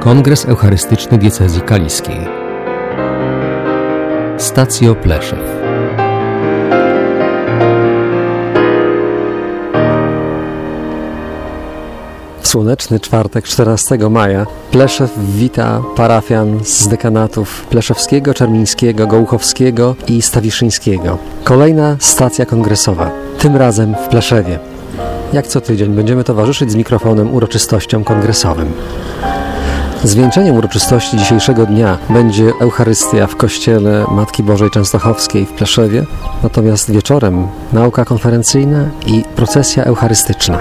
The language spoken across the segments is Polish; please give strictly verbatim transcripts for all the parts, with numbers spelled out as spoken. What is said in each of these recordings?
Kongres Eucharystyczny Diecezji Kaliskiej. Stacjo Pleszew. W słoneczny czwartek, czternastego maja, Pleszew wita parafian z dekanatów pleszewskiego, czermińskiego, gołuchowskiego i stawiszyńskiego. Kolejna stacja kongresowa, tym razem w Pleszewie. Jak co tydzień będziemy towarzyszyć z mikrofonem uroczystościom kongresowym. Zwieńczeniem uroczystości dzisiejszego dnia będzie Eucharystia w Kościele Matki Bożej Częstochowskiej w Pleszewie, natomiast wieczorem nauka konferencyjna i procesja eucharystyczna.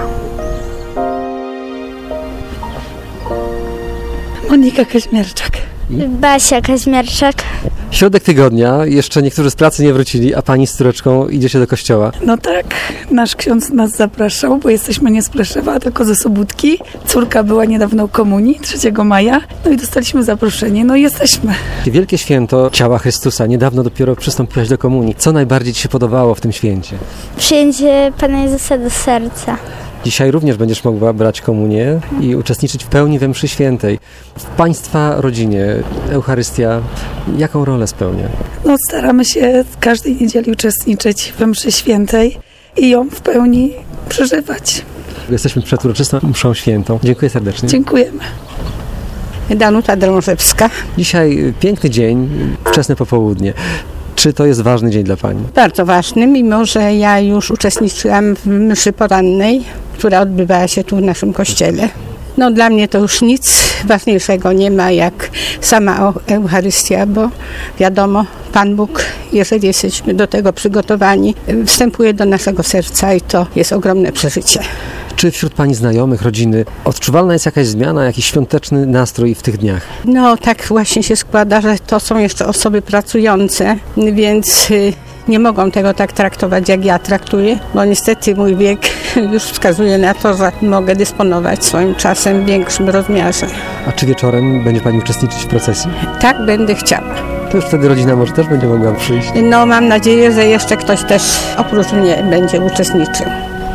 Monika Kaźmierczak. Basia Kaźmierczak. Środek tygodnia, jeszcze niektórzy z pracy nie wrócili, a pani z córeczką idziecie do kościoła. No tak, nasz ksiądz nas zapraszał, bo jesteśmy nie z Pleszewa, tylko ze Sobótki. Córka była niedawno w komunii, trzeciego maja, no i dostaliśmy zaproszenie, no i jesteśmy. Wielkie święto ciała Chrystusa, niedawno dopiero przystąpiłaś do komunii. Co najbardziej ci się podobało w tym święcie? Przyjęcie Pana Jezusa do serca. Dzisiaj również będziesz mogła brać komunię i uczestniczyć w pełni we mszy świętej. W Państwa rodzinie Eucharystia jaką rolę spełnia? No staramy się każdej niedzieli uczestniczyć we mszy świętej i ją w pełni przeżywać. Jesteśmy przed uroczystą mszą świętą. Dziękuję serdecznie. Dziękujemy. Danuta Drążewska. Dzisiaj piękny dzień, wczesne popołudnie. Czy to jest ważny dzień dla Pani? Bardzo ważny, mimo że ja już uczestniczyłam w mszy porannej, która odbywała się tu w naszym kościele. No dla mnie to już nic ważniejszego nie ma jak sama Eucharystia, bo wiadomo, Pan Bóg, jeżeli jesteśmy do tego przygotowani, wstępuje do naszego serca i to jest ogromne przeżycie. Czy wśród Pani znajomych, rodziny odczuwalna jest jakaś zmiana, jakiś świąteczny nastrój w tych dniach? No tak właśnie się składa, że to są jeszcze osoby pracujące, więc nie mogą tego tak traktować, jak ja traktuję, bo niestety mój wiek już wskazuje na to, że mogę dysponować swoim czasem w większym rozmiarze. A czy wieczorem będzie Pani uczestniczyć w procesji? Tak, będę chciała. To już wtedy rodzina może też będzie mogła przyjść? No mam nadzieję, że jeszcze ktoś też oprócz mnie będzie uczestniczył.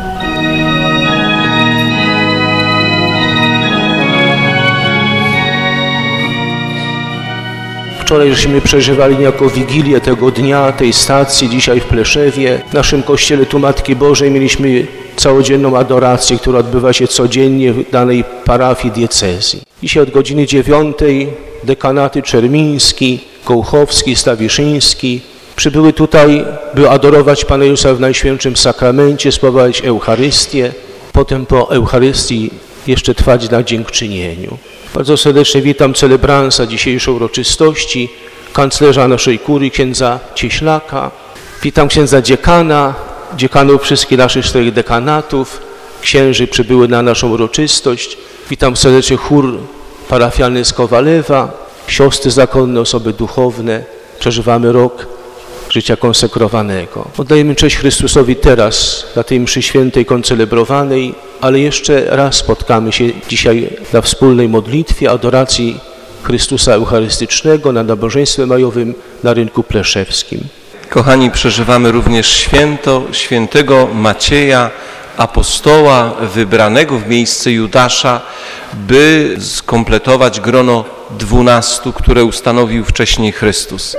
Wczoraj żeśmy przeżywali niejako Wigilię tego dnia, tej stacji, dzisiaj w Pleszewie. W naszym kościele tu Matki Bożej mieliśmy całodzienną adorację, która odbywa się codziennie w danej parafii diecezji. Dzisiaj od godziny dziewiątej dekanaty czermiński, gołuchowski, stawiszyński przybyły tutaj, by adorować Pana Jezusa w Najświętszym Sakramencie, sprawować Eucharystię, potem po Eucharystii jeszcze trwać na dziękczynieniu. Bardzo serdecznie witam celebransa dzisiejszej uroczystości, kanclerza naszej kurii, księdza Cieślaka. Witam księdza dziekana, dziekanów wszystkich naszych czterech dekanatów. Księży przybyły na naszą uroczystość. Witam serdecznie chór parafialny z Kowalewa, siostry zakonne, osoby duchowne. Przeżywamy rok życia konsekrowanego. Oddajemy cześć Chrystusowi teraz, na tej mszy świętej koncelebrowanej, ale jeszcze raz spotkamy się dzisiaj na wspólnej modlitwie, adoracji Chrystusa Eucharystycznego na nabożeństwie majowym na rynku pleszewskim. Kochani, przeżywamy również święto świętego Macieja, apostoła wybranego w miejsce Judasza, by skompletować grono dwunastu, które ustanowił wcześniej Chrystus.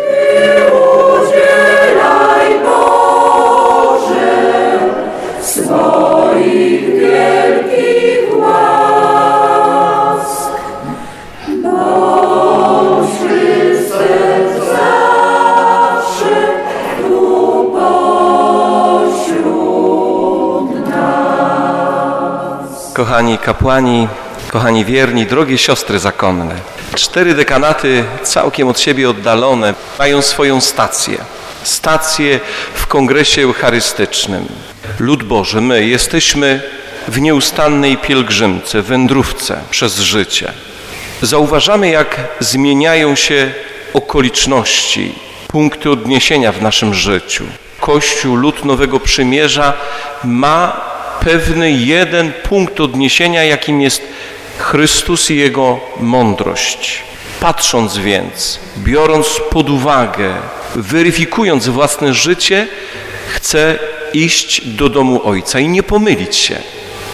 Kochani kapłani, kochani wierni, drogie siostry zakonne, cztery dekanaty całkiem od siebie oddalone mają swoją stację. Stację w Kongresie Eucharystycznym. Lud Boży, my jesteśmy w nieustannej pielgrzymce, wędrówce przez życie. Zauważamy, jak zmieniają się okoliczności, punkty odniesienia w naszym życiu. Kościół, lud Nowego Przymierza ma pewny jeden punkt odniesienia, jakim jest Chrystus i Jego mądrość. Patrząc więc, biorąc pod uwagę, weryfikując własne życie, chcę iść do domu Ojca i nie pomylić się.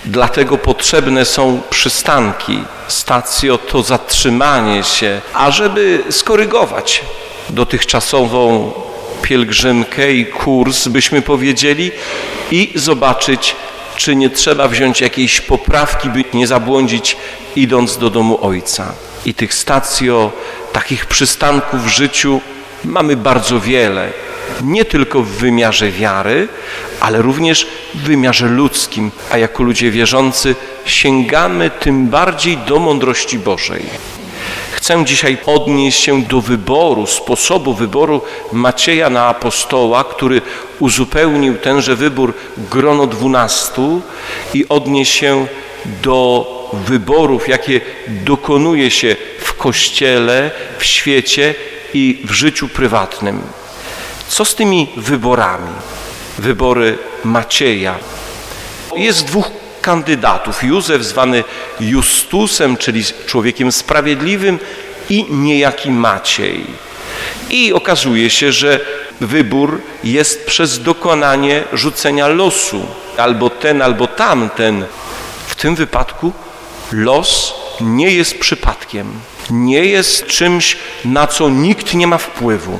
Dlatego potrzebne są przystanki. Stacjo to zatrzymanie się, ażeby skorygować dotychczasową pielgrzymkę i kurs, byśmy powiedzieli, i zobaczyć, czy nie trzeba wziąć jakiejś poprawki, by nie zabłądzić, idąc do domu Ojca. I tych stacjo, takich przystanków w życiu mamy bardzo wiele. Nie tylko w wymiarze wiary, ale również w wymiarze ludzkim. A jako ludzie wierzący sięgamy tym bardziej do mądrości Bożej. Chcę dzisiaj odnieść się do wyboru, sposobu wyboru Macieja na apostoła, który uzupełnił tenże wybór grono dwunastu, i odnieść się do wyborów, jakie dokonuje się w Kościele, w świecie i w życiu prywatnym. Co z tymi wyborami? Wybory Macieja. Jest dwóch kandydatów. Józef, zwany Justusem, czyli człowiekiem sprawiedliwym, i niejaki Maciej. I okazuje się, że wybór jest przez dokonanie rzucenia losu. Albo ten, albo tamten. W tym wypadku los nie jest przypadkiem. Nie jest czymś, na co nikt nie ma wpływu.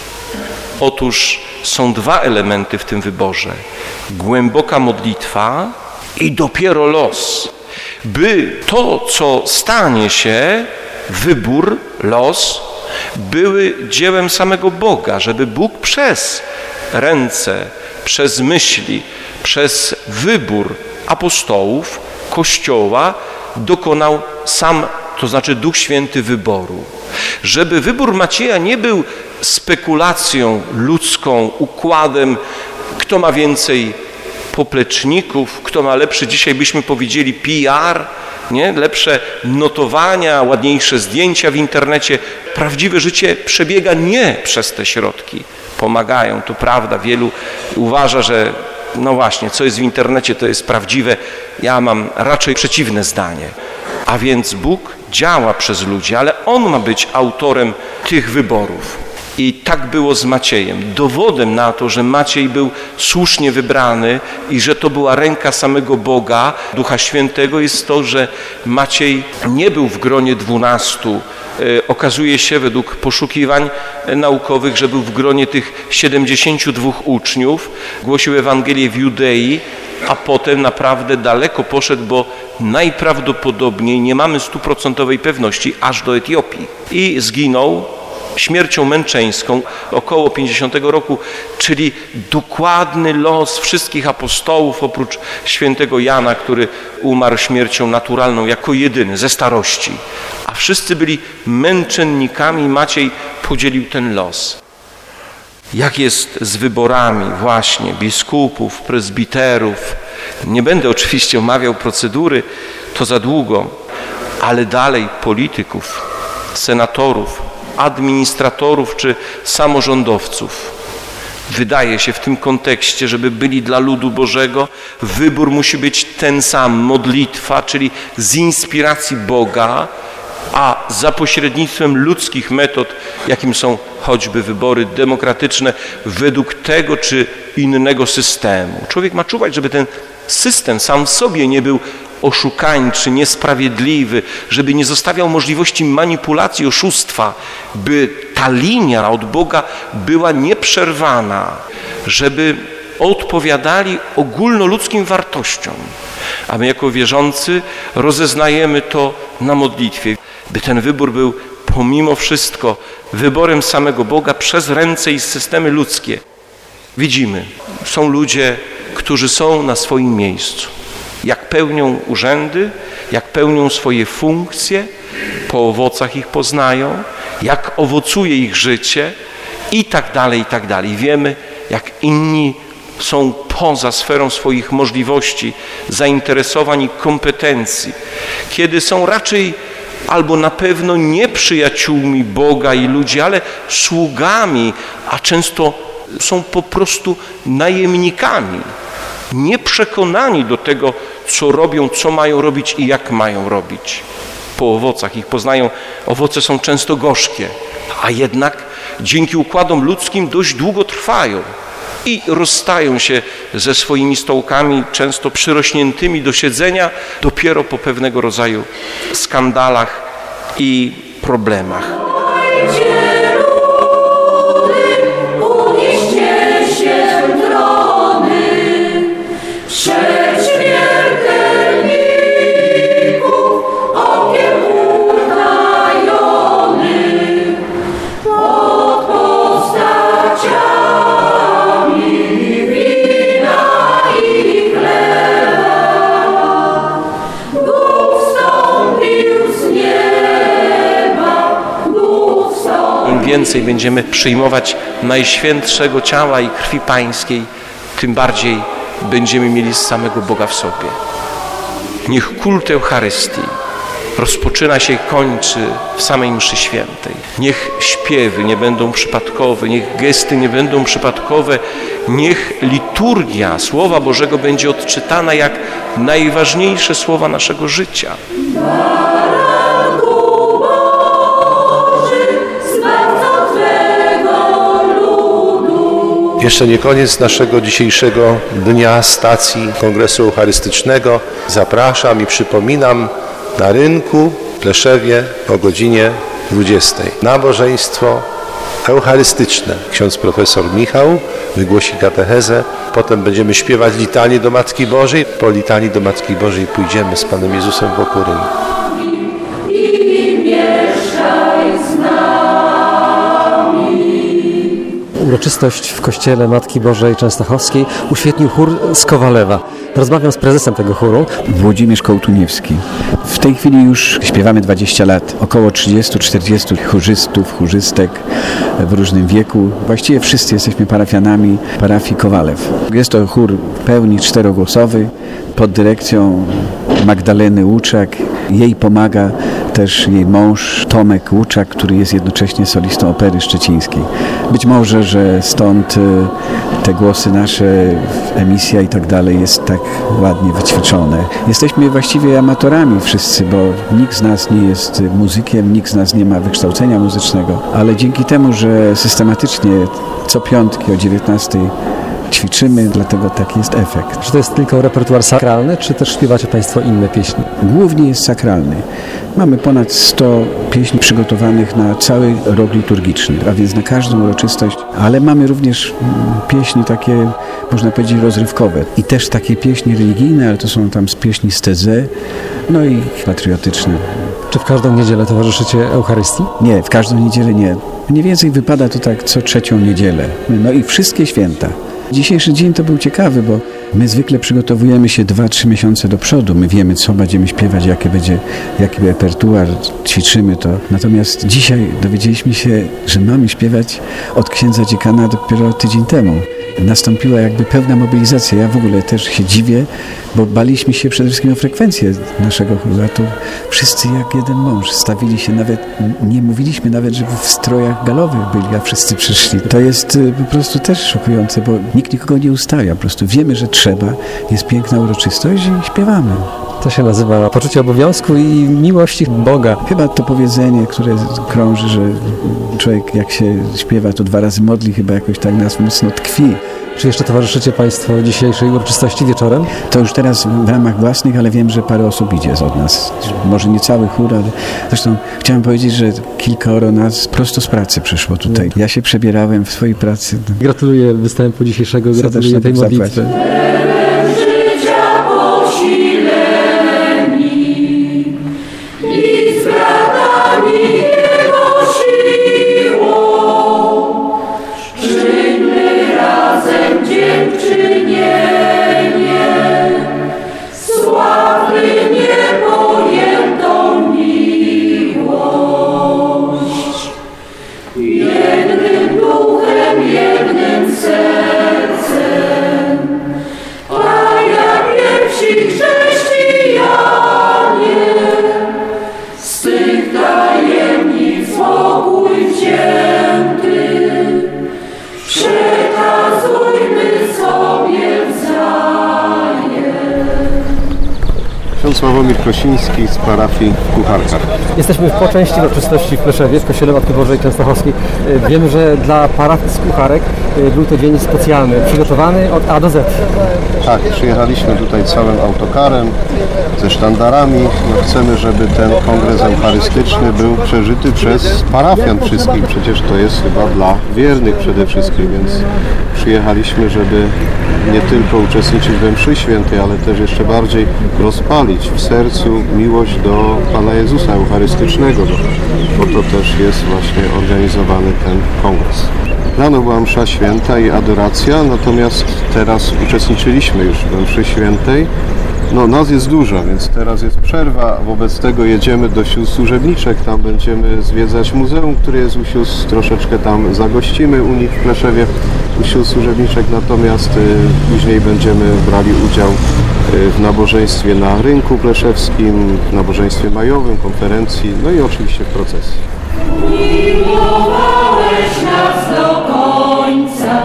Otóż są dwa elementy w tym wyborze. Głęboka modlitwa i dopiero los. By to, co stanie się, wybór, los, były dziełem samego Boga, żeby Bóg przez ręce, przez myśli, przez wybór apostołów, Kościoła dokonał sam, to znaczy Duch Święty, wyboru. Żeby wybór Macieja nie był spekulacją ludzką, układem, kto ma więcej popleczników, kto ma lepszy, dzisiaj byśmy powiedzieli P R, nie? Lepsze notowania, ładniejsze zdjęcia w internecie. Prawdziwe życie przebiega nie przez te środki. Pomagają, to prawda. Wielu uważa, że no właśnie, co jest w internecie, to jest prawdziwe. Ja mam raczej przeciwne zdanie. A więc Bóg działa przez ludzi, ale On ma być autorem tych wyborów. I tak było z Maciejem. Dowodem na to, że Maciej był słusznie wybrany i że to była ręka samego Boga, Ducha Świętego, jest to, że Maciej nie był w gronie dwunastu. Okazuje się według poszukiwań naukowych, że był w gronie tych siedemdziesięciu dwóch uczniów, głosił Ewangelię w Judei, a potem naprawdę daleko poszedł, bo najprawdopodobniej, nie mamy stuprocentowej pewności, aż do Etiopii. I zginął śmiercią męczeńską około pięćdziesiątego roku, czyli dokładny los wszystkich apostołów oprócz świętego Jana, który umarł śmiercią naturalną jako jedyny ze starości. A wszyscy byli męczennikami. Maciej podzielił ten los. Jak jest z wyborami właśnie biskupów, prezbiterów? Nie będę oczywiście omawiał procedury, to za długo, ale dalej polityków, senatorów, administratorów czy samorządowców. Wydaje się w tym kontekście, żeby byli dla ludu Bożego, wybór musi być ten sam, modlitwa, czyli z inspiracji Boga, a za pośrednictwem ludzkich metod, jakim są choćby wybory demokratyczne, według tego czy innego systemu. Człowiek ma czuwać, żeby ten system sam w sobie nie był oszukańczy, niesprawiedliwy, żeby nie zostawiał możliwości manipulacji, oszustwa, by ta linia od Boga była nieprzerwana, żeby odpowiadali ogólnoludzkim wartościom. A my jako wierzący rozeznajemy to na modlitwie, by ten wybór był pomimo wszystko wyborem samego Boga przez ręce i systemy ludzkie. Widzimy, są ludzie, którzy są na swoim miejscu. Jak pełnią urzędy, jak pełnią swoje funkcje, po owocach ich poznają, jak owocuje ich życie i tak dalej, i tak dalej. Wiemy, jak inni są poza sferą swoich możliwości, zainteresowań i kompetencji, kiedy są raczej albo na pewno nie przyjaciółmi Boga i ludzi, ale sługami, a często są po prostu najemnikami, nieprzekonani do tego, co robią, co mają robić i jak mają robić. Po owocach ich poznają. Owoce są często gorzkie, a jednak dzięki układom ludzkim dość długo trwają. i rozstają się ze swoimi stołkami, często przyrośniętymi do siedzenia, dopiero po pewnego rodzaju skandalach i problemach. Więcej będziemy przyjmować Najświętszego Ciała i Krwi Pańskiej, tym bardziej będziemy mieli z samego Boga w sobie. Niech kult Eucharystii rozpoczyna się i kończy w samej mszy świętej. Niech śpiewy nie będą przypadkowe, niech gesty nie będą przypadkowe, niech liturgia Słowa Bożego będzie odczytana jak najważniejsze słowa naszego życia. Jeszcze nie koniec naszego dzisiejszego dnia stacji Kongresu Eucharystycznego. Zapraszam i przypominam na rynku w Pleszewie o godzinie dwudziestej. Nabożeństwo eucharystyczne. Ksiądz profesor Michał wygłosi katechezę. Potem będziemy śpiewać litanię do Matki Bożej. Po litanii do Matki Bożej pójdziemy z Panem Jezusem wokół rynku. Uroczystość w kościele Matki Bożej Częstochowskiej uświetnił chór z Kowalewa. Rozmawiam z prezesem tego chóru. Włodzimierz Kołtuniewski. W tej chwili już śpiewamy dwadzieścia lat. Około trzydziestu czterdziestu chórzystów, chórzystek w różnym wieku. Właściwie wszyscy jesteśmy parafianami parafii Kowalew. Jest to chór w pełni czterogłosowy pod dyrekcją Magdaleny Łuczak. Jej pomaga też jej mąż Tomek Łuczak, który jest jednocześnie solistą Opery Szczecińskiej. Być może, że stąd te głosy nasze, emisja i tak dalej jest tak ładnie wyćwiczone. Jesteśmy właściwie amatorami wszyscy, bo nikt z nas nie jest muzykiem, nikt z nas nie ma wykształcenia muzycznego, ale dzięki temu, że systematycznie co piątki o dziewiętnastej ćwiczymy, dlatego taki jest efekt. Czy to jest tylko repertuar sakralny, czy też śpiewacie Państwo inne pieśni? Głównie jest sakralny. Mamy ponad sto pieśni przygotowanych na cały rok liturgiczny, a więc na każdą uroczystość, ale mamy również pieśni takie, można powiedzieć, rozrywkowe i też takie pieśni religijne, ale to są tam z pieśni z Teze, no i patriotyczne. Czy w każdą niedzielę towarzyszycie Eucharystii? Nie, w każdą niedzielę nie. Mniej więcej wypada to tak co trzecią niedzielę. No i wszystkie święta. Dzisiejszy dzień to był ciekawy, bo my zwykle przygotowujemy się dwa trzy miesiące do przodu. My wiemy, co będziemy śpiewać, jaki będzie, jaki repertuar, ćwiczymy to. Natomiast dzisiaj dowiedzieliśmy się, że mamy śpiewać od księdza dziekana dopiero tydzień temu. Nastąpiła jakby pełna mobilizacja. Ja w ogóle też się dziwię, bo baliśmy się przede wszystkim o frekwencję naszego chóru. A tu wszyscy jak jeden mąż stawili się, nawet nie mówiliśmy nawet, że w strojach galowych byli, a wszyscy przyszli. To jest po prostu też szokujące, bo nikt nikogo nie ustawia. Po prostu wiemy, że trzeba, jest piękna uroczystość i śpiewamy. To się nazywa poczucie obowiązku i miłości Boga. Chyba to powiedzenie, które krąży, że człowiek jak się śpiewa, to dwa razy modli, chyba jakoś tak nas mocno tkwi. Czy jeszcze towarzyszycie Państwo dzisiejszej uroczystości wieczorem? To już teraz w ramach własnych, ale wiem, że parę osób idzie od nas. Może nie cały chór, ale zresztą chciałem powiedzieć, że kilkoro nas prosto z pracy przyszło tutaj. Ja się przebierałem w swojej pracy. Gratuluję występu dzisiejszego, gratuluję tej modlitwy. Sławomir Kosiński z parafii w Kucharkach. Jesteśmy po części uroczystości w Pleszewie, w Kościele Matki Bożej Częstochowskiej. Wiemy, że dla parafii z Kucharek był to dzień specjalny, przygotowany od A do Z. Tak, przyjechaliśmy tutaj całym autokarem, ze sztandarami. No, chcemy, żeby ten kongres eucharystyczny był przeżyty przez parafian wszystkich. Przecież to jest chyba dla wiernych przede wszystkim, więc przyjechaliśmy, żeby nie tylko uczestniczyć we mszy świętej, ale też jeszcze bardziej rozpalić w sercu miłość do Pana Jezusa Eucharystycznego, bo to też jest właśnie organizowany ten kongres. Rano była msza święta i adoracja, natomiast teraz uczestniczyliśmy już we mszy świętej. No, nas jest dużo, więc teraz jest przerwa. Wobec tego jedziemy do sióstr służebniczek. Tam będziemy zwiedzać muzeum, które jest u sióstr. Troszeczkę tam zagościmy u nich w Pleszewie, u sióstr służebniczek. Natomiast y, później będziemy brali udział y, w nabożeństwie na rynku pleszewskim, w nabożeństwie majowym, konferencji, no i oczywiście w procesji. Miłowałeś nas do końca,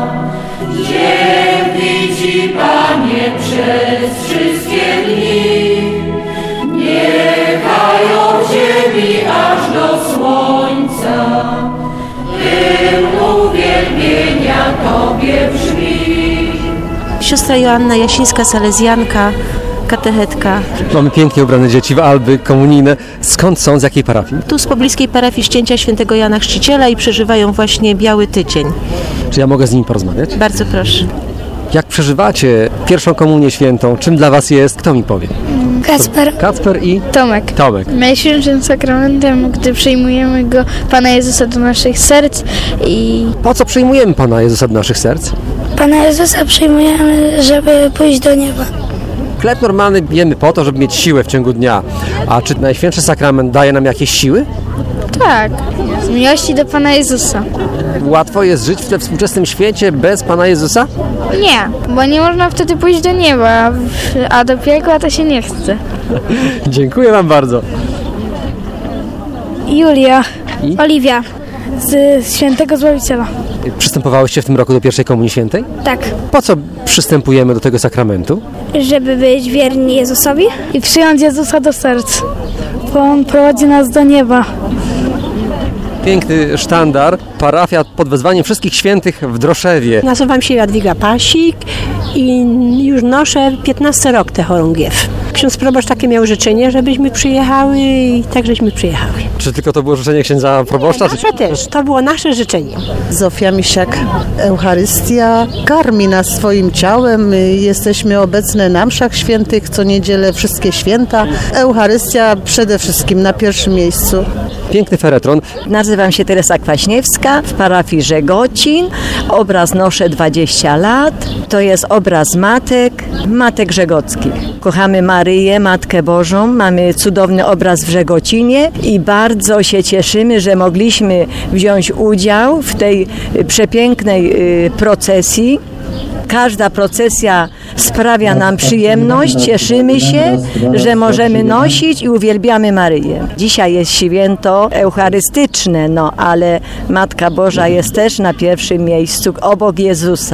dzięki Ci, Panie, przez wszystkie dni. Niechaj od ziemi aż do słońca hymn uwielbienia Tobie brzmi. Siostra Joanna Jasińska, salezjanka, katechetka. Mamy pięknie ubrane dzieci w alby komunijne. Skąd są? Z jakiej parafii? Tu z pobliskiej parafii Ścięcia Świętego Jana Chrzciciela i przeżywają właśnie Biały Tydzień. Czy ja mogę z nimi porozmawiać? Bardzo proszę. Jak przeżywacie pierwszą komunię świętą? Czym dla was jest? Kto mi powie? Kacper. Kacper i? Tomek. Tomek. Najświętszym sakramentem, gdy przyjmujemy Go, Pana Jezusa, do naszych serc i... Po co przyjmujemy Pana Jezusa do naszych serc? Pana Jezusa przyjmujemy, żeby pójść do nieba. Chleb normalny jemy po to, żeby mieć siłę w ciągu dnia. A czy Najświętszy Sakrament daje nam jakieś siły? Tak, z miłości do Pana Jezusa. Łatwo jest żyć w tym współczesnym świecie bez Pana Jezusa? Nie, bo nie można wtedy pójść do nieba, a do piekła to się nie chce. Dziękuję wam bardzo. Julia. I? Oliwia. Z Świętego Zbawiciela. Przystępowałyście w tym roku do pierwszej Komunii Świętej? Tak. Po co przystępujemy do tego sakramentu? Żeby być wierni Jezusowi i przyjąć Jezusa do serc, bo On prowadzi nas do nieba. Piękny sztandar, parafia pod wezwaniem wszystkich świętych w Droszewie. Nazywam się Jadwiga Pasik i już noszę piętnasty rok tę chorągiew. Ksiądz proboszcz takie miał życzenie, żebyśmy przyjechały i tak żeśmy przyjechały. Czy tylko to było życzenie księdza proboszcza? Nasze czy... też, to było nasze życzenie. Zofia Misiak, Eucharystia karmi nas swoim ciałem. My jesteśmy obecne na mszach świętych co niedzielę, wszystkie święta. Eucharystia przede wszystkim na pierwszym miejscu. Piękny feretron. Nazywam się Teresa Kwaśniewska, w parafii Żegocin. Obraz noszę dwadzieścia lat. To jest obraz matek, matek żegockich. Kochamy Maryję, Matkę Bożą. Mamy cudowny obraz w Żegocinie i bardzo się cieszymy, że mogliśmy wziąć udział w tej przepięknej procesji. Każda procesja sprawia nam przyjemność, cieszymy się, że możemy nosić i uwielbiamy Maryję. Dzisiaj jest święto eucharystyczne, no ale Matka Boża jest też na pierwszym miejscu, obok Jezusa.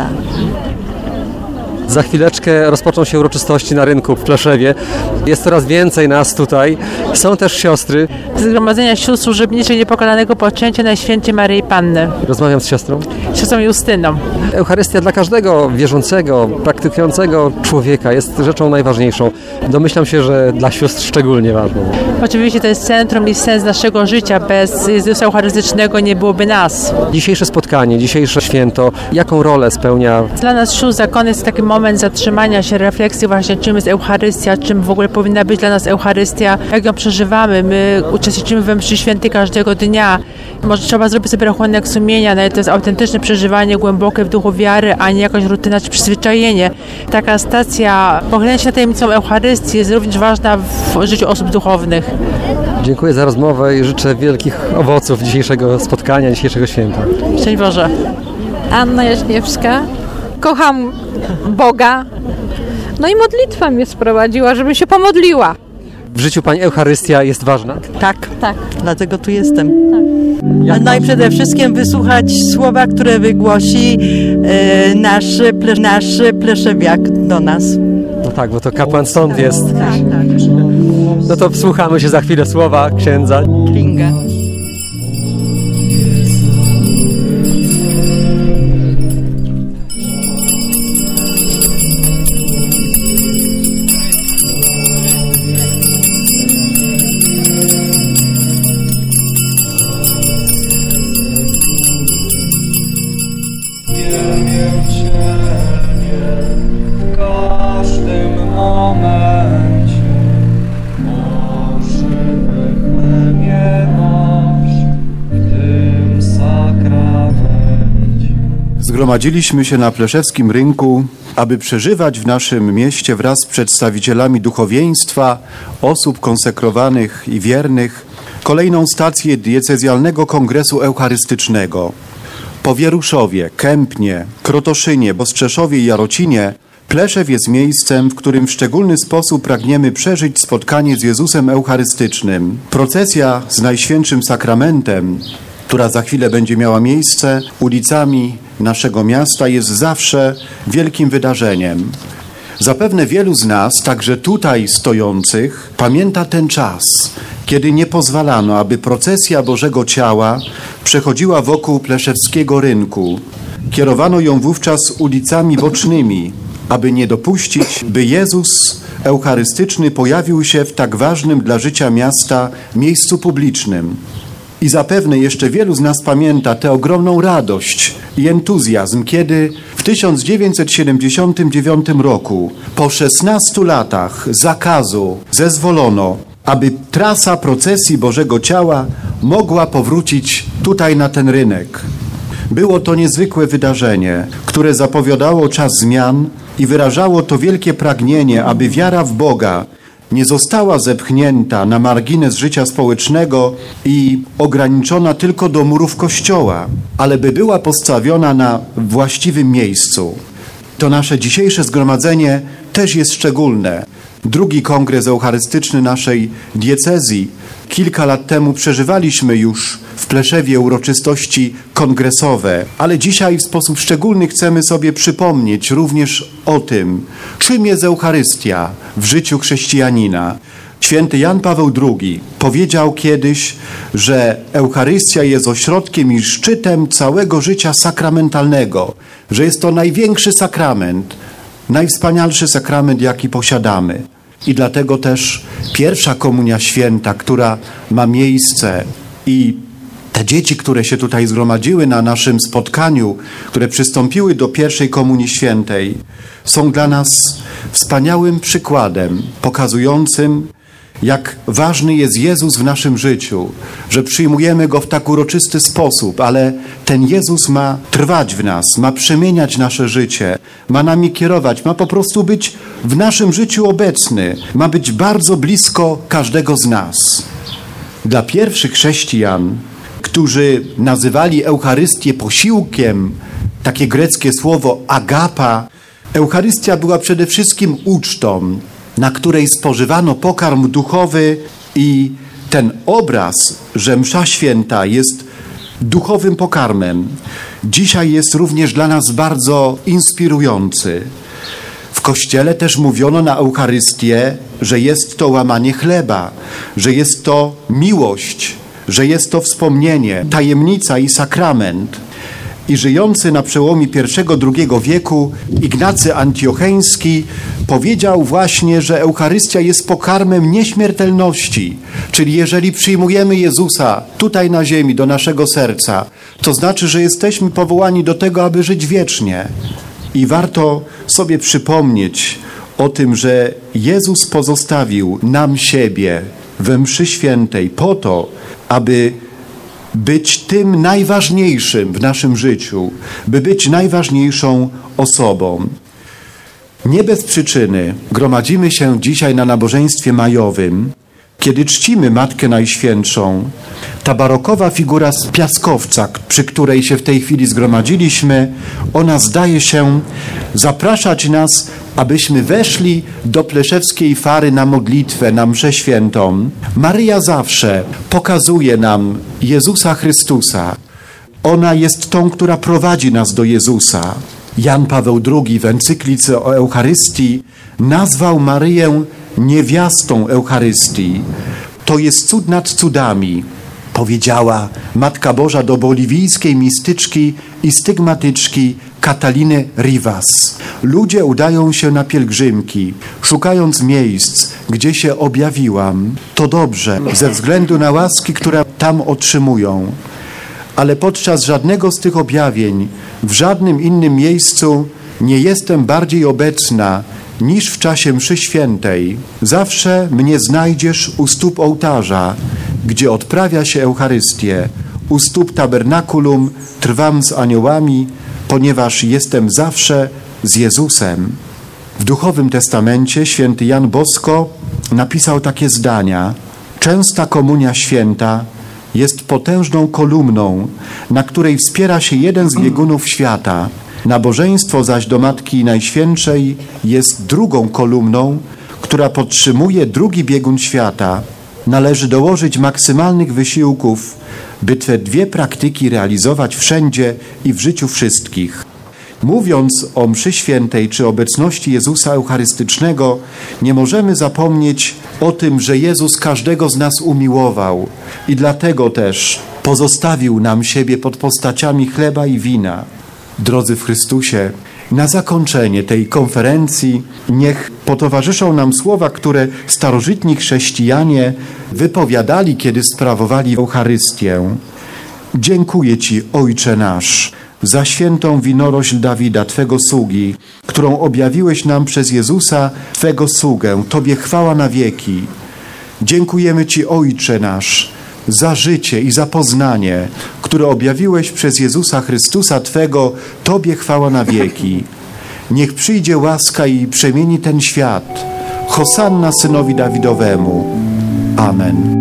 Za chwileczkę rozpoczną się uroczystości na rynku w Pleszewie. Jest coraz więcej nas tutaj. Są też siostry. Zgromadzenia sióstr służebniczych Niepokonanego Poczęcia Najświętszej Maryi Panny. Rozmawiam z siostrą. Siostrą Justyną. Eucharystia dla każdego wierzącego, praktykującego człowieka jest rzeczą najważniejszą. Domyślam się, że dla sióstr szczególnie ważną. Oczywiście to jest centrum i sens naszego życia. Bez Jezusa Eucharystycznego nie byłoby nas. Dzisiejsze spotkanie, dzisiejsze święto, jaką rolę spełnia? Dla nas sióstr zakon jest taki moment zatrzymania się, refleksji właśnie, czym jest Eucharystia, czym w ogóle powinna być dla nas Eucharystia, jak ją przeżywamy. My uczestniczymy we mszy świętej każdego dnia. Może trzeba zrobić sobie rachunek sumienia, no to jest autentyczne przeżywanie, głębokie w duchu wiary, a nie jakaś rutyna czy przyzwyczajenie. Taka stacja pochylenia się nad tajemnicą Eucharystii jest również ważna w życiu osób duchownych. Dziękuję za rozmowę i życzę wielkich owoców dzisiejszego spotkania, dzisiejszego święta. Szczęść Boże. Anna Jaśniewska. Kocham Boga. No i modlitwa mnie sprowadziła, żebym się pomodliła. W życiu Pani Eucharystia jest ważna? Tak, tak. Dlatego tu jestem. Tak. No i przede wszystkim wysłuchać słowa, które wygłosi e, nasz, ple, nasz pleszewiak do nas. No tak, bo to kapłan stąd jest. Tak, tak. No to wsłuchamy się za chwilę słowa księdza. Klinga. Zgromadziliśmy się na Pleszewskim Rynku, aby przeżywać w naszym mieście wraz z przedstawicielami duchowieństwa, osób konsekrowanych i wiernych kolejną stację diecezjalnego kongresu eucharystycznego. Po Wieruszowie, Kępnie, Krotoszynie, Bostrzeszowie i Jarocinie Pleszew jest miejscem, w którym w szczególny sposób pragniemy przeżyć spotkanie z Jezusem Eucharystycznym. Procesja z Najświętszym Sakramentem, która za chwilę będzie miała miejsce ulicami naszego miasta, jest zawsze wielkim wydarzeniem. Zapewne wielu z nas, także tutaj stojących, pamięta ten czas, kiedy nie pozwalano, aby procesja Bożego Ciała przechodziła wokół Pleszewskiego Rynku. Kierowano ją wówczas ulicami bocznymi, aby nie dopuścić, by Jezus Eucharystyczny pojawił się w tak ważnym dla życia miasta miejscu publicznym. I zapewne jeszcze wielu z nas pamięta tę ogromną radość i entuzjazm, kiedy w tysiąc dziewięćset siedemdziesiątym dziewiątym roku, po szesnastu latach zakazu, zezwolono, aby trasa procesji Bożego Ciała mogła powrócić tutaj na ten rynek. Było to niezwykłe wydarzenie, które zapowiadało czas zmian i wyrażało to wielkie pragnienie, aby wiara w Boga nie została zepchnięta na margines życia społecznego i ograniczona tylko do murów Kościoła, ale by była postawiona na właściwym miejscu. To nasze dzisiejsze zgromadzenie też jest szczególne. Drugi kongres eucharystyczny naszej diecezji. Kilka lat temu przeżywaliśmy już w Pleszewie uroczystości kongresowe, ale dzisiaj w sposób szczególny chcemy sobie przypomnieć również o tym, czym jest Eucharystia w życiu chrześcijanina. Święty Jan Paweł drugi powiedział kiedyś, że Eucharystia jest ośrodkiem i szczytem całego życia sakramentalnego, że jest to największy sakrament, najwspanialszy sakrament, jaki posiadamy. I dlatego też pierwsza komunia święta, która ma miejsce, i te dzieci, które się tutaj zgromadziły na naszym spotkaniu, które przystąpiły do pierwszej komunii świętej, są dla nas wspaniałym przykładem pokazującym, jak ważny jest Jezus w naszym życiu, że przyjmujemy Go w tak uroczysty sposób, ale ten Jezus ma trwać w nas, ma przemieniać nasze życie, ma nami kierować, ma po prostu być w naszym życiu obecny, ma być bardzo blisko każdego z nas. Dla pierwszych chrześcijan, którzy nazywali Eucharystię posiłkiem, takie greckie słowo agapa, Eucharystia była przede wszystkim ucztą, na której spożywano pokarm duchowy, i ten obraz, że msza święta jest duchowym pokarmem, dzisiaj jest również dla nas bardzo inspirujący. W Kościele też mówiono na Eucharystię, że jest to łamanie chleba, że jest to miłość, że jest to wspomnienie, tajemnica i sakrament. I żyjący na przełomie pierwszego drugiego wieku Ignacy Antiocheński powiedział właśnie, że Eucharystia jest pokarmem nieśmiertelności. Czyli jeżeli przyjmujemy Jezusa tutaj na ziemi do naszego serca, to znaczy, że jesteśmy powołani do tego, aby żyć wiecznie. I warto sobie przypomnieć o tym, że Jezus pozostawił nam siebie we mszy świętej po to, aby być tym najważniejszym w naszym życiu, by być najważniejszą osobą. Nie bez przyczyny gromadzimy się dzisiaj na nabożeństwie majowym, kiedy czcimy Matkę Najświętszą. Ta barokowa figura z piaskowca, przy której się w tej chwili zgromadziliśmy, ona zdaje się zapraszać nas, abyśmy weszli do Pleszewskiej Fary na modlitwę, na mszę świętą. Maryja zawsze pokazuje nam Jezusa Chrystusa. Ona jest tą, która prowadzi nas do Jezusa. Jan Paweł drugi w encyklice o Eucharystii nazwał Maryję niewiastą Eucharystii. To jest cud nad cudami, powiedziała Matka Boża do boliwijskiej mistyczki i stygmatyczki Kataliny Rivas. Ludzie udają się na pielgrzymki, szukając miejsc, gdzie się objawiłam. To dobrze, ze względu na łaski, które tam otrzymują. Ale podczas żadnego z tych objawień, w żadnym innym miejscu nie jestem bardziej obecna niż w czasie mszy świętej. Zawsze mnie znajdziesz u stóp ołtarza, gdzie odprawia się Eucharystię. U stóp tabernakulum trwam z aniołami, ponieważ jestem zawsze z Jezusem. W Duchowym Testamencie święty Jan Bosko napisał takie zdania: częsta komunia święta jest potężną kolumną, na której wspiera się jeden z biegunów świata. Nabożeństwo zaś do Matki Najświętszej jest drugą kolumną, która podtrzymuje drugi biegun świata. Należy dołożyć maksymalnych wysiłków, by te dwie praktyki realizować wszędzie i w życiu wszystkich. Mówiąc o mszy świętej czy obecności Jezusa Eucharystycznego, nie możemy zapomnieć o tym, że Jezus każdego z nas umiłował i dlatego też pozostawił nam siebie pod postaciami chleba i wina. Drodzy w Chrystusie, na zakończenie tej konferencji niech potowarzyszą nam słowa, które starożytni chrześcijanie wypowiadali, kiedy sprawowali Eucharystię. Dziękuję Ci, Ojcze nasz, za świętą winorośl Dawida, Twego sługi, którą objawiłeś nam przez Jezusa, Twego sługę. Tobie chwała na wieki. Dziękujemy Ci, Ojcze nasz, za życie i za poznanie, które objawiłeś przez Jezusa Chrystusa Twego. Tobie chwała na wieki. Niech przyjdzie łaska i przemieni ten świat. Hosanna synowi Dawidowemu. Amen.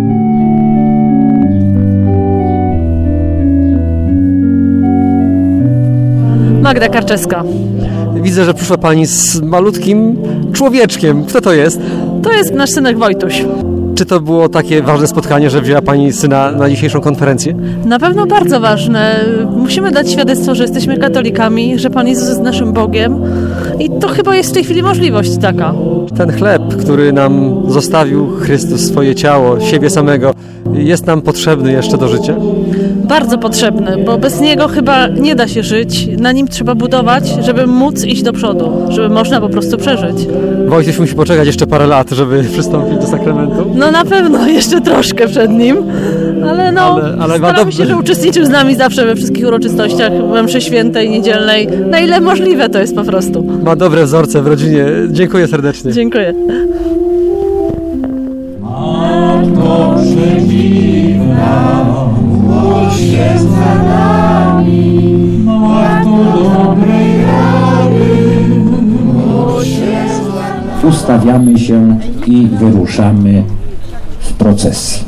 Magda Karczewska. Widzę, że przyszła Pani z malutkim człowieczkiem. Kto to jest? To jest nasz synek Wojtuś. Czy to było takie ważne spotkanie, że wzięła Pani syna na dzisiejszą konferencję? Na pewno bardzo ważne. Musimy dać świadectwo, że jesteśmy katolikami, że Pan Jezus jest naszym Bogiem i to chyba jest w tej chwili możliwość taka. Ten chleb, który nam zostawił Chrystus, swoje ciało, siebie samego, jest nam potrzebny jeszcze do życia? Bardzo potrzebny, bo bez niego chyba nie da się żyć. Na nim trzeba budować, żeby móc iść do przodu, żeby można po prostu przeżyć. Wojciech musi poczekać jeszcze parę lat, żeby przystąpić do sakramentu. No na pewno, jeszcze troszkę przed nim, ale no ale, ale staramy się, że uczestniczył z nami zawsze we wszystkich uroczystościach, we mszy świętej, niedzielnej, na ile możliwe to jest po prostu. Ma dobre wzorce w rodzinie. Dziękuję serdecznie. Dziękuję. Matko przedziwna, módl się za nami. Matko dobrej rady, módl się za nami. Ustawiamy się i wyruszamy w procesji.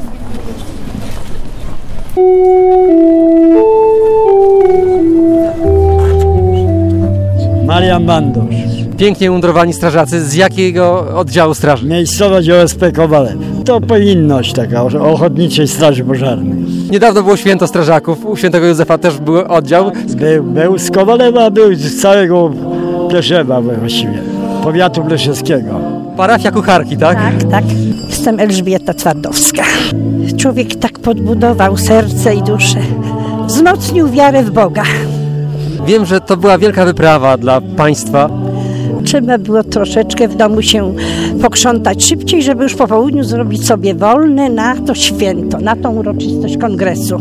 Marian Bandosz. Pięknie umundurowani strażacy. Z jakiego oddziału straży? Miejscowość O S P Kowalew. To powinność taka Ochotniczej Straży Pożarnej. Niedawno było święto strażaków. U świętego Józefa też był oddział. Był, był z Kowalewa, był z całego Pleszewa właściwie. Powiatu pleszewskiego. Parafia kucharki, tak? Tak, tak. Jestem Elżbieta Twardowska. Człowiek tak podbudował serce i duszę. Wzmocnił wiarę w Boga. Wiem, że to była wielka wyprawa dla Państwa. Trzeba było troszeczkę w domu się pokrzątać szybciej, żeby już po południu zrobić sobie wolne na to święto, na tą uroczystość kongresu.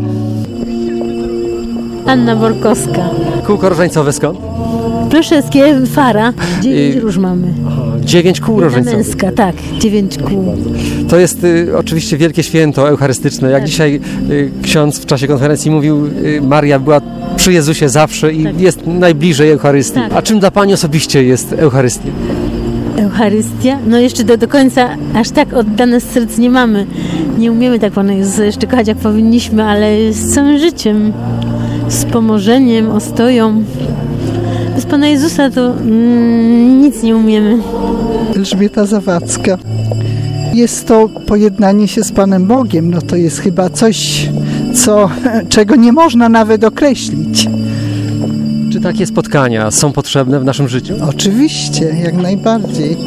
Anna Borkowska. Kółko różańcowe skąd? Pleszewskie, Fara. Dziewięć I... róż mamy. Dziewięć kół różańcowych. Męska, tak. Dziewięć kół. To jest y, oczywiście wielkie święto eucharystyczne. Jak tak. dzisiaj y, ksiądz w czasie konferencji mówił, y, Maria była przy Jezusie zawsze i tak. jest najbliżej Eucharystii. Tak. A czym dla Pani osobiście jest Eucharystia? Eucharystia? No jeszcze do, do końca aż tak oddane z serc nie mamy. Nie umiemy tak Pana Jezusa jeszcze kochać jak powinniśmy, ale z całym życiem, z pomorzeniem, ostoją. Bez Pana Jezusa to mm, nic nie umiemy. Elżbieta Zawadzka. Jest to pojednanie się z Panem Bogiem. No to jest chyba coś, co, czego nie można nawet określić. Takie spotkania są potrzebne w naszym życiu? Oczywiście, jak najbardziej.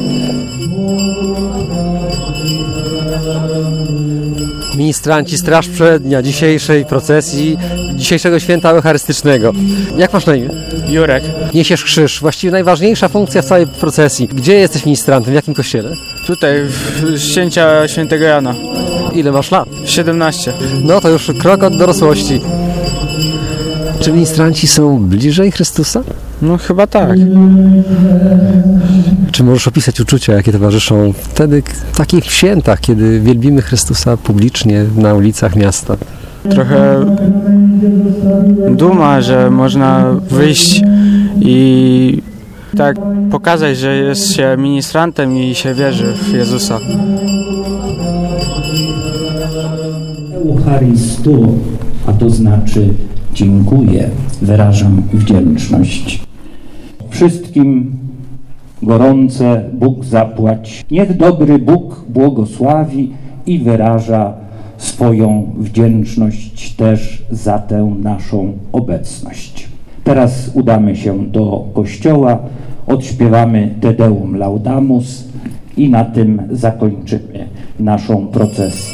Ministranci, straż przednia dzisiejszej procesji, dzisiejszego święta eucharystycznego. Jak masz na imię? Jurek. Niesiesz krzyż, właściwie najważniejsza funkcja w całej procesji. Gdzie jesteś ministrantem? W jakim kościele? Tutaj, w księcia świętego Jana. Ile masz lat? siedemnaście. No to już krok od dorosłości. Czy ministranci są bliżej Chrystusa? No chyba tak. Czy możesz opisać uczucia, jakie towarzyszą wtedy w takich świętach, kiedy wielbimy Chrystusa publicznie na ulicach miasta? Trochę duma, że można wyjść i tak pokazać, że jest się ministrantem i się wierzy w Jezusa. Eucharystu, a to znaczy dziękuję, wyrażam wdzięczność. Wszystkim gorące Bóg zapłać. Niech dobry Bóg błogosławi i wyraża swoją wdzięczność też za tę naszą obecność. Teraz udamy się do kościoła, odśpiewamy Te Deum Laudamus i na tym zakończymy naszą procesję.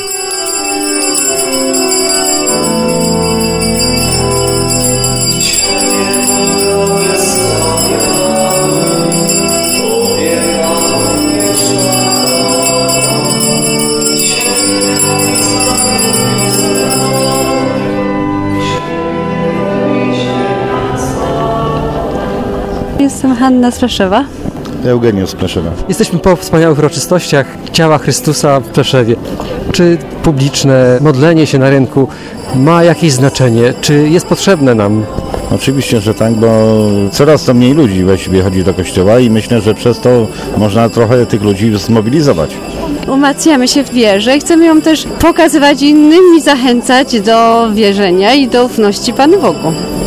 Jestem Hanna z Pleszewa. Eugeniusz z Pleszewa. Jesteśmy po wspaniałych uroczystościach ciała Chrystusa w Pleszewie. Czy publiczne modlenie się na rynku ma jakieś znaczenie? Czy jest potrzebne nam? Oczywiście, że tak, bo coraz to mniej ludzi właściwie chodzi do kościoła i myślę, że przez to można trochę tych ludzi zmobilizować. Umacniamy się w wierze i chcemy ją też pokazywać innym i zachęcać do wierzenia i do ufności Panu Bogu.